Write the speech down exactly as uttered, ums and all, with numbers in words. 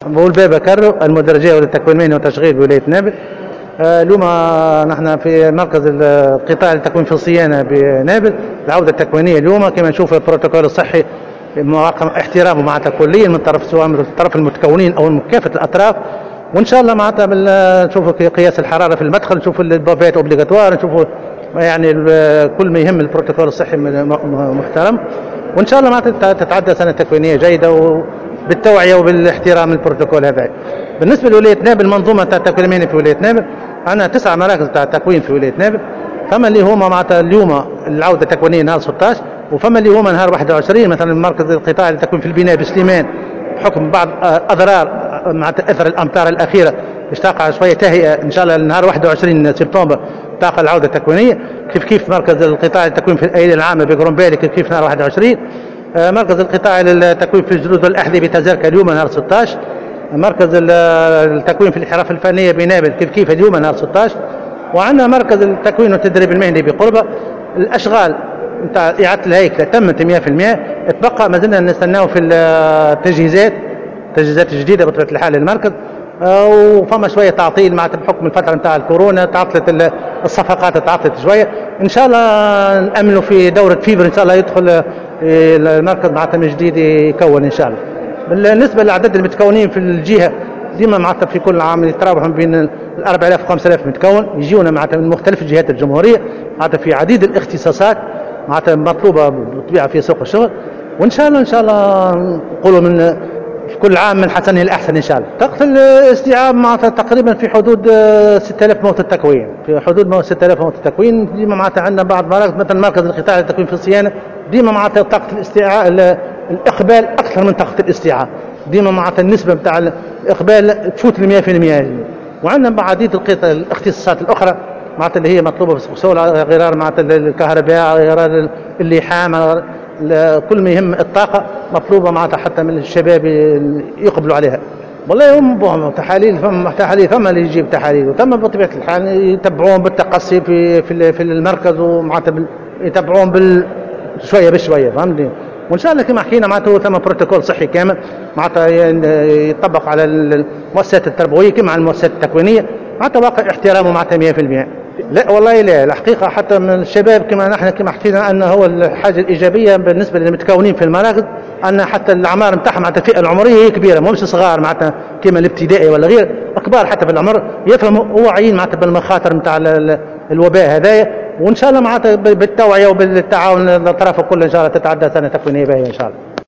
بقول بابا كرو المدرجية والتكوين المهني والتشغيل بولاية نابل. آه اليوم نحن في مركز القطاع التكوين في الصيانة بنابل. العودة التكوينية اليوم كما نشوف البروتوكول الصحي مراقب احترامه معناتها كليا من طرف سواء من طرف المتكونين او من كافة الاطراف. وان شاء الله معناتها نشوفوا قياس الحرارة في المدخل، نشوفوا البوفات اوبليغاتوار، نشوفوا يعني كل ما يهم البروتوكول الصحي محترم. وان شاء الله معناتها تتعدى سنة تكوينية جيدة بالتوعية وبالاحترام البروتوكول هذا. بالنسبة لولاية نابل منظومة تاع التكوين المهني في ولاية نابل عندنا تسع مراكز تاع التكوين في ولاية نابل. فما اللي هما معناتها اليوم العودة التكوينية نهار ستة عشر، وفما اللي هما نهار واحد وعشرين مثلا مركز القطاع التكوين في البناء بسليمان بحكم بعض اضرار معناتها اثر الامطار الاخيره باش تقع شويه تهيئه ان شاء الله نهار واحد وعشرين سبتمبر تقع العوده التكوينيه. كيف كيف مركز القطاع التكوين في الايادي العامه بقرنبالي كيف كيف نهار واحد وعشرين. مركز القطاع التكوين في الجلود والاحذيه بتزاركا اليوم نهار ستة عشر. مركز التكوين في الحرف الفنيه بنابل كيف كيف اليوم نهار ستة عشر. وعندنا مركز التكوين والتدريب المهني بقربه. الاشغال نتاع اعاده الهيكله تمت مئة بالمئة، تبقى ما زلنا نستناو في التجهيزات تجهيزات جديده بطبيعه الحال للمركز. وفما شويه تعطيل معناتها بحكم الفتره نتاع الكورونا، تعطلت الصفقات تعطلت شويه. ان شاء الله ناملوا في دوره فيبر ان شاء الله يدخل المركز معناتها من جديد يكون ان شاء الله. بالنسبه للعدد المتكونين في الجهه ديما معناتها في كل عام يتراوحوا بين أربعة آلاف و خمسة آلاف متكون يجيونا معناتها من مختلف جهات الجمهوريه معناتها في عديد الاختصاصات معناتها مطلوبه بالطبيعه في سوق الشغل. وان شاء الله ان شاء الله نقولوا من في كل عام من حسنه الاحسن ان شاء الله. طاقه الاستيعاب معناتها تقريبا في حدود ستة آلاف موت التكوين، في حدود ستة آلاف موت التكوين. ديما معناتها عندنا بعض مراكز مثلا مركز القطاع التكوين في الصيانه ديما معناتها طاقه الاستيعاب الاقبال اكثر من طاقه الاستيعاب. ديما معناتها النسبه نتاع الاقبال تفوت ل مئة بالمئة. وعندنا عديد الاختصاصات الاخرى معناتها اللي هي مطلوبه في السوق غير معناتها الكهرباء، غير اللحام، كل ما يهم الطاقه مطلوبه معناتها حتى من الشباب يقبلوا عليها. والله هم تحاليل، فما تحاليل ثم اللي يجيب تحاليل وثم بطبيعه الحال يتبعون بالتقصي في في في المركز ومعناتها يتبعون بال شويه بشويه فهمتني. وان شاء الله كما حكينا معناتها ثم بروتوكول صحي كامل معناتها يطبق على المؤسسات التربويه كما على المؤسسات التكوينيه معناتها واقع احترامه معناتها مئة بالمئة. لا والله لا، الحقيقه حتى من الشباب كما نحن كما حكينا ان هو الحاجه الايجابيه بالنسبه للمتكونين في المراكز ان حتى الاعمار نتاعهم معناتها الفئه العمريه هي كبيره، مش صغار معناتها كما الابتدائي ولا غير، كبار حتى في العمر يفهموا وواعيين معناتها بالمخاطر نتاع الوباء هذايا. وان شاء الله معناتها بالتوعيه وبالتعاون الاطراف الكل ان شاء الله تتعدى سنه تكوينيه باهيه ان شاء الله.